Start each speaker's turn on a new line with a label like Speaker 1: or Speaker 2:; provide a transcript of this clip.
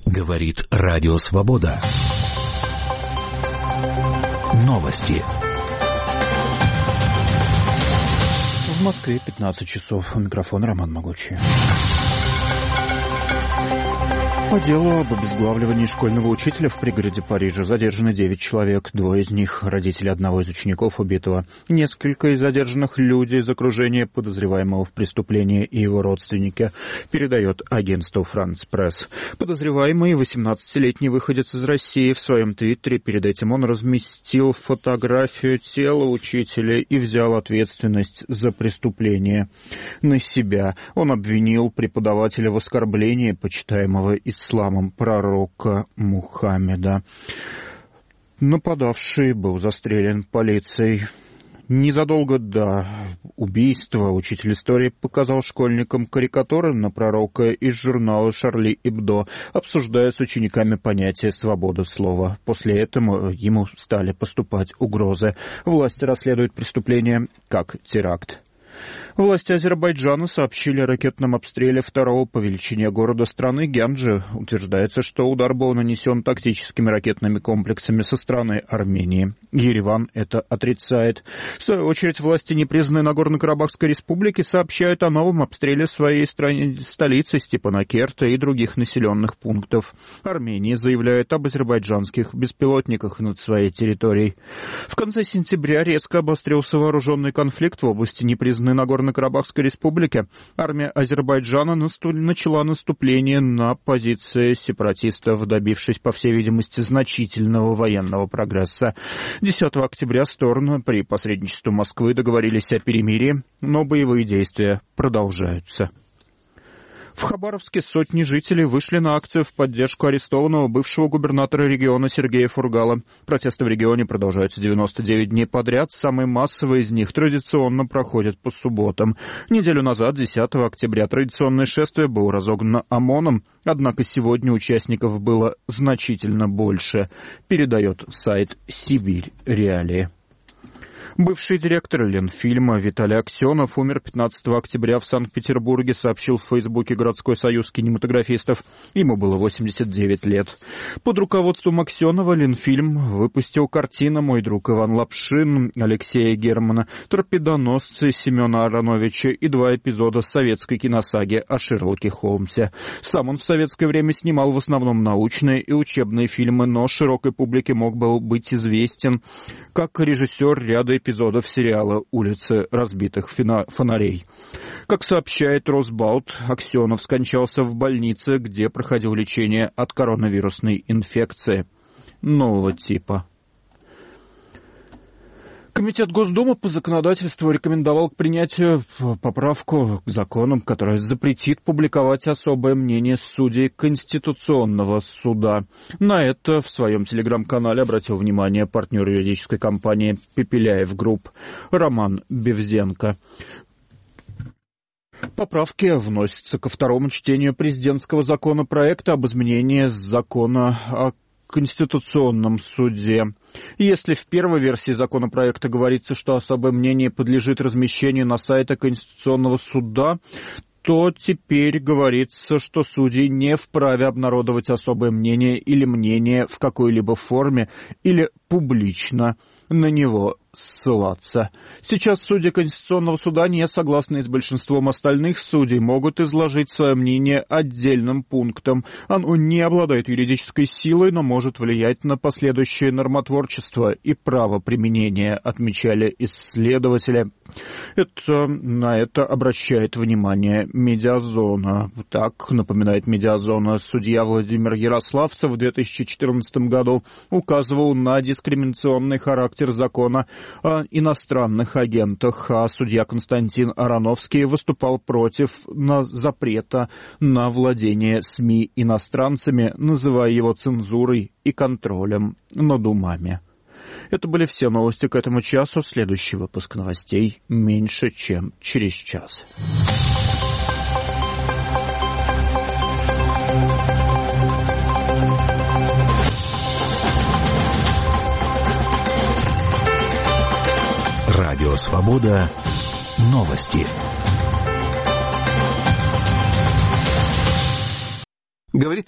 Speaker 1: Говорит Радио Свобода. Новости.
Speaker 2: В Москве 15 часов. У микрофона Роман Могучий. По делу об обезглавливании школьного учителя в пригороде Парижа задержаны 9 человек. 2 из них – родители одного из учеников убитого. Несколько из задержанных – люди из окружения подозреваемого в преступлении и его родственники, передает агентство «Франс Пресс». Подозреваемый 18-летний выходец из России. В своем твиттере перед этим он разместил фотографию тела учителя и взял ответственность за преступление на себя. Он обвинил преподавателя в оскорблении почитаемого исламом пророка Мухаммеда. Нападавший был застрелен полицией. Незадолго до убийства учитель истории показал школьникам карикатуры на пророка из журнала «Шарли Эбдо», обсуждая с учениками понятие «свобода слова». После этого ему стали поступать угрозы. Власти расследуют преступление как теракт. Власти Азербайджана сообщили о ракетном обстреле второго по величине города страны Гянджи. Утверждается, что удар был нанесен тактическими ракетными комплексами со стороны Армении. Ереван это отрицает. В свою очередь, власти непризнанной Нагорно-Карабахской республики сообщают о новом обстреле своей столицы Степанакерта и других населенных пунктов. Армения заявляет об азербайджанских беспилотниках над своей территорией. В конце сентября резко обострился вооруженный конфликт в области непризнанной Нагорно-Карабахской республики. Армия Азербайджана начала наступление на позиции сепаратистов, добившись, по всей видимости, значительного военного прогресса. 10 октября стороны при посредничестве Москвы договорились о перемирии, но боевые действия продолжаются. В Хабаровске сотни жителей вышли на акцию в поддержку арестованного бывшего губернатора региона Сергея Фургала. Протесты в регионе продолжаются 99 дней подряд. Самые массовые из них традиционно проходят по субботам. Неделю назад, 10 октября, традиционное шествие было разогнано ОМОНом, однако сегодня участников было значительно больше, передает сайт «Сибирь Реалии». Бывший директор Ленфильма Виталий Аксенов умер 15 октября в Санкт-Петербурге, сообщил в Фейсбуке городской союз кинематографистов. Ему было 89 лет. Под руководством Аксенова Ленфильм выпустил картины «Мой друг Иван Лапшин» Алексея Германа, «Торпедоносцы» Семена Ароновича и 2 эпизода советской киносаги о Шерлоке Холмсе. Сам он в советское время снимал в основном научные и учебные фильмы, но широкой публике мог бы быть известен как режиссер ряда эпизодов сериала «Улицы разбитых фонарей». Как сообщает Росбалт, Аксенов скончался в больнице, где проходил лечение от коронавирусной инфекции нового типа. Комитет Госдумы по законодательству рекомендовал к принятию поправку к законам, которая запретит публиковать особое мнение судей Конституционного суда. На это в своем телеграм-канале обратил внимание партнер юридической компании «Пепеляев Групп» Роман Бевзенко. Поправки вносятся ко второму чтению президентского законопроекта об изменении закона о Конституционном суде. Если в первой версии законопроекта говорится, что особое мнение подлежит размещению на сайте Конституционного суда, то теперь говорится, что судьи не вправе обнародовать особое мнение или мнение в какой-либо форме или публично на него ссылаться. Сейчас судьи Конституционного суда, не согласные с большинством остальных судей, могут изложить свое мнение отдельным пунктом. Оно не обладает юридической силой, но может влиять на последующее нормотворчество и правоприменение, отмечали исследователи. На это обращает внимание Медиазона. Так, напоминает Медиазона, судья Владимир Ярославцев в 2014 году указывал на дискриминационный характер закона о иностранных агентах, а судья Константин Ароновский выступал против запрета на владение СМИ иностранцами, называя его цензурой и контролем над умами. Это были все новости к этому часу. Следующий выпуск новостей меньше, чем через час.
Speaker 1: Радио «Свобода». Новости.
Speaker 3: Говорит